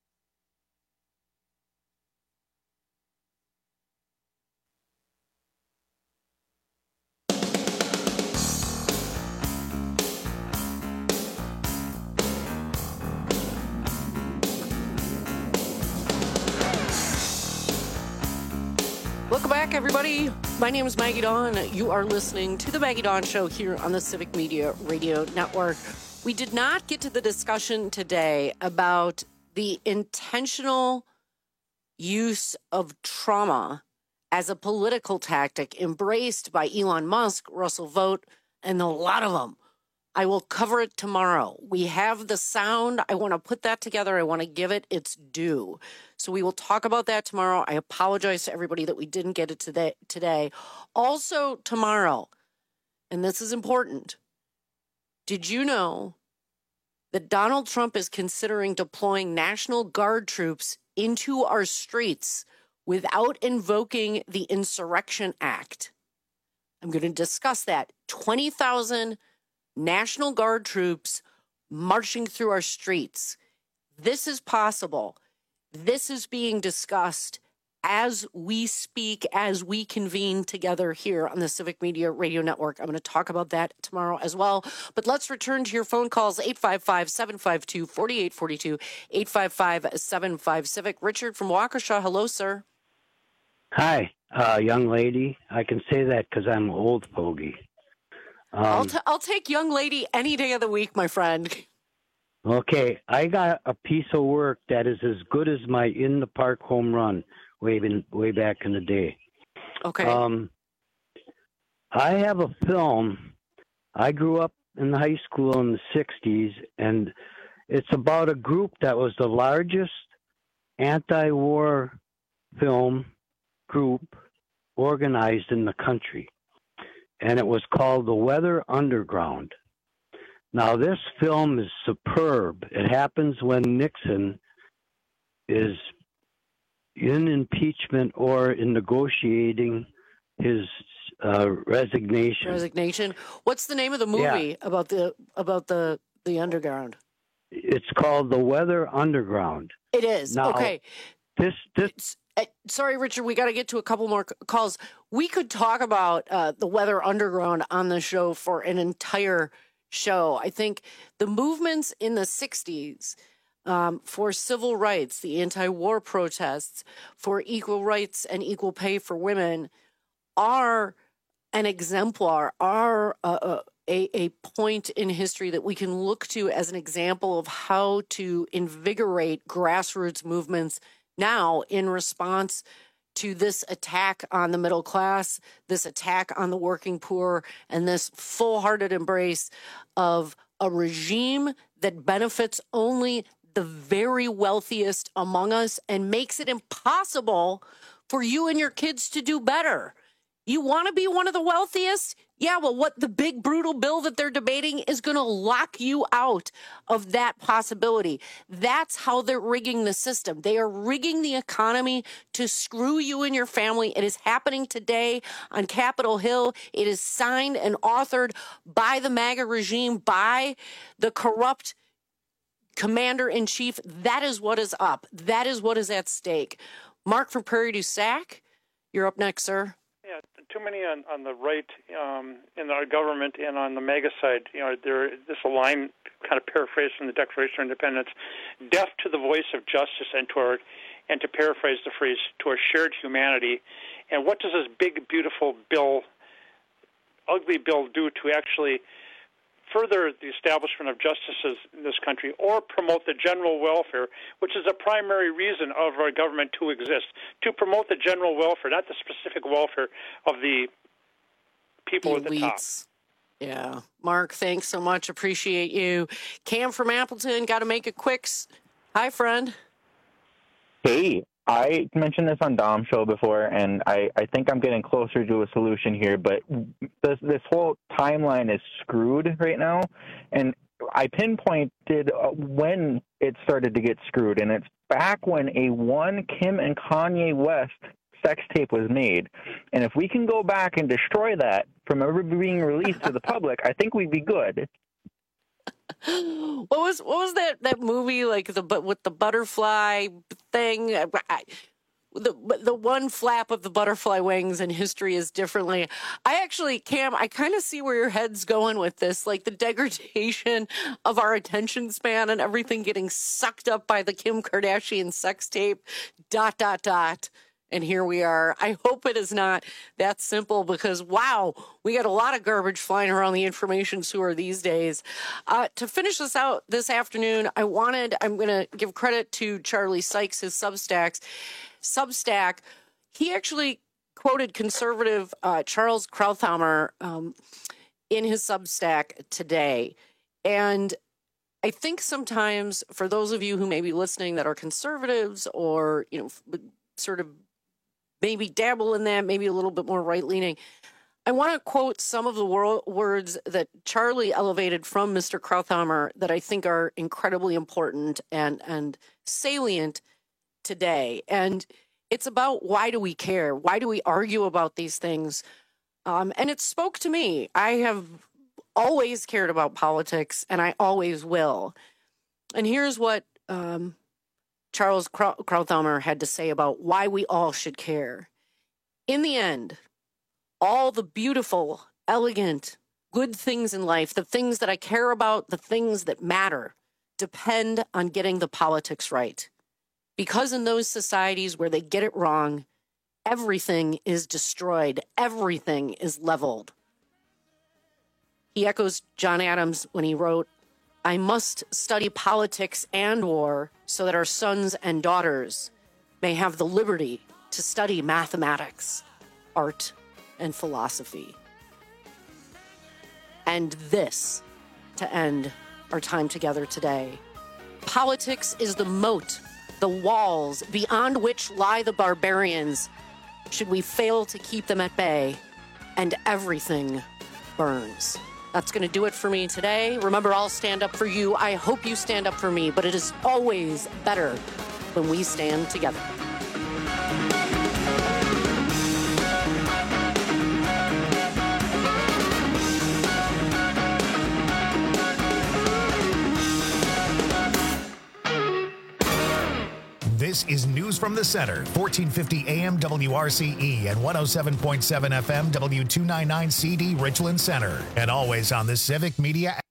Welcome back, everybody. My name is Maggie Dawn. You are listening to The Maggie Dawn Show here on the Civic Media Radio Network. We did not get to the discussion today about the intentional use of trauma as a political tactic embraced by Elon Musk, Russell Vought, and a lot of them. I will cover it tomorrow. We have the sound. I want to put that together. I want to give it its due. So we will talk about that tomorrow. I apologize to everybody that we didn't get it today. today. Also tomorrow, and this is important, did you know that Donald Trump is considering deploying National Guard troops into our streets without invoking the Insurrection Act? I'm going to discuss that. twenty thousand National Guard troops marching through our streets. This is possible. This is being discussed as we speak, as we convene together here on the Civic Media Radio Network. I'm going to talk about that tomorrow as well. But let's return to your phone calls, eight five five, seven five two, four eight four two, eight five five, seven five Civic. Richard from Waukesha. Hello, sir. Hi, uh, young lady. I can say that because I'm an old fogey. Um, I'll, t- I'll take young lady any day of the week, my friend. Okay, I got a piece of work that is as good as my in the park home run way in, way back in the day. Okay. Um, I have a film. I grew up in the high school in the sixties, and it's about a group that was the largest anti-war film group organized in the country, and it was called The Weather Underground. Now, this film is superb. It happens when Nixon is in impeachment or in negotiating his uh, resignation. Resignation. What's the name of the movie Yeah. about the about the the underground? It's called The Weather Underground. It is. Now, okay. This this Uh, sorry, Richard, we got to get to a couple more c- calls. We could talk about uh, the Weather Underground on the show for an entire show. I think the movements in the sixties um, for civil rights, the anti-war protests, for equal rights and equal pay for women are an exemplar, are a, a, a point in history that we can look to as an example of how to invigorate grassroots movements now in response to this attack on the middle class, this attack on the working poor, and this full-hearted embrace of a regime that benefits only the very wealthiest among us and makes it impossible for you and your kids to do better. You want to be one of the wealthiest? Yeah, well, what the big brutal bill that they're debating is going to lock you out of that possibility. That's how they're rigging the system. They are rigging the economy to screw you and your family. It is happening today on Capitol Hill. It is signed and authored by the MAGA regime, by the corrupt commander-in-chief. That is what is up. That is what is at stake. Mark from Prairie du Sac, you're up next, sir. Yeah, too many on, on the right um, in our government and on the MAGA side. You know, there this a line kind of paraphrased from the Declaration of Independence: "Deaf to the voice of justice and to our, and to paraphrase the phrase, to our shared humanity." And what does this big, beautiful bill, ugly bill, do to actually further the establishment of justices in this country or promote the general welfare, which is a primary reason of our government to exist, to promote the general welfare, not the specific welfare of the people The at the top. elites. Yeah. Mark, thanks so much. Appreciate you. Cam from Appleton, got to make it quick. Hi, friend. Hey, I mentioned this on Dom's show before, and I, I think I'm getting closer to a solution here, but this, this whole timeline is screwed right now, and I pinpointed when it started to get screwed, and it's back when a one Kim and Kanye West sex tape was made. And if we can go back and destroy that from ever being released to the public, I think we'd be good. What was what was that, that movie like the but with the butterfly thing? I, I, the the one flap of the butterfly wings and history is differently. I actually, Cam, I kind of see where your head's going with this, like the degradation of our attention span and everything getting sucked up by the Kim Kardashian sex tape. Dot dot dot. And here we are. I hope it is not that simple because, wow, we got a lot of garbage flying around the information sewer these days. Uh, to finish this out this afternoon, I wanted, I'm going to give credit to Charlie Sykes, his Substacks. Substack, he actually quoted conservative uh, Charles Krauthammer um, in his Substack today. And I think sometimes for those of you who may be listening that are conservatives or, you know, sort of maybe dabble in that, maybe a little bit more right-leaning, I want to quote some of the wor- words that Charlie elevated from Mister Krauthammer that I think are incredibly important and, and salient today. And it's about why do we care? Why do we argue about these things? Um, and it spoke to me. I have always cared about politics, and I always will. And here's what um, Charles Krauthammer had to say about why we all should care. In the end, all the beautiful, elegant, good things in life, the things that I care about, the things that matter, depend on getting the politics right. Because in those societies where they get it wrong, everything is destroyed. Everything is leveled. He echoes John Adams when he wrote, "I must study politics and war so that our sons and daughters may have the liberty to study mathematics, art, and philosophy." And this to end our time together today. Politics is the moat, the walls beyond which lie the barbarians, should we fail to keep them at bay, and everything burns. That's going to do it for me today. Remember, I'll stand up for you. I hope you stand up for me, but it is always better when we stand together. This is News from the Center, fourteen fifty A M W R C E and one oh seven point seven F M W two ninety-nine C D Richland Center, and always on the Civic Media app.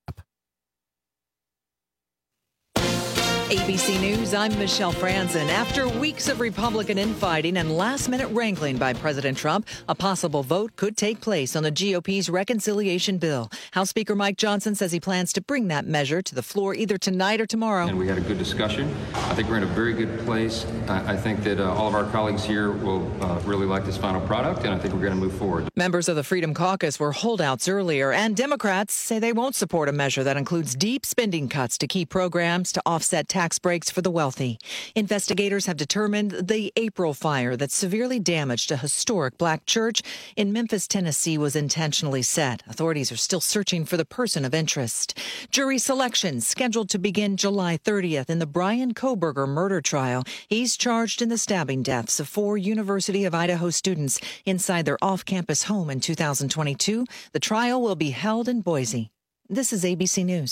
A B C News, I'm Michelle Franzen. After weeks of Republican infighting and last-minute wrangling by President Trump, a possible vote could take place on the G O P's reconciliation bill. House Speaker Mike Johnson says he plans to bring that measure to the floor either tonight or tomorrow. And we had a good discussion. I think we're in a very good place. I, I think that uh, all of our colleagues here will uh, really like this final product, and I think we're going to move forward. Members of the Freedom Caucus were holdouts earlier, and Democrats say they won't support a measure that includes deep spending cuts to key programs to offset tax breaks for the wealthy. Investigators have determined the April fire that severely damaged a historic black church in Memphis, Tennessee was intentionally set. Authorities are still searching for the person of interest. Jury selection scheduled to begin July thirtieth in the Brian Kohberger murder trial. He's charged in the stabbing deaths of four University of Idaho students inside their off-campus home in two thousand twenty-two. The trial will be held in Boise. This is A B C News.